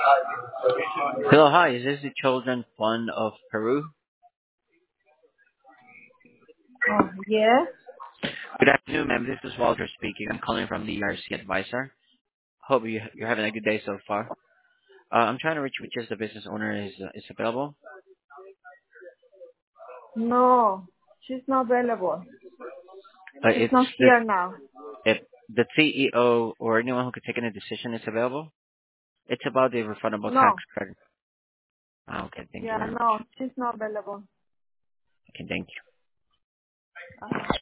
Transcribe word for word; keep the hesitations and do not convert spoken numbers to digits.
Hello, hi. Is this the Children Fund of Peru? Oh, yes. Good afternoon, ma'am. This is Walter speaking. I'm calling from the E R C Advisor. Hope you, you're having a good day so far. Uh, I'm trying to reach which is the business owner is uh, is available. No, she's not available. Uh, She's it's not the here now. if the C E O or anyone who could take any decision is available. It's about the refundable tax No. credit. Ah, okay, thank you Yeah, very much. no, she's not available. Okay, thank you. Uh-huh.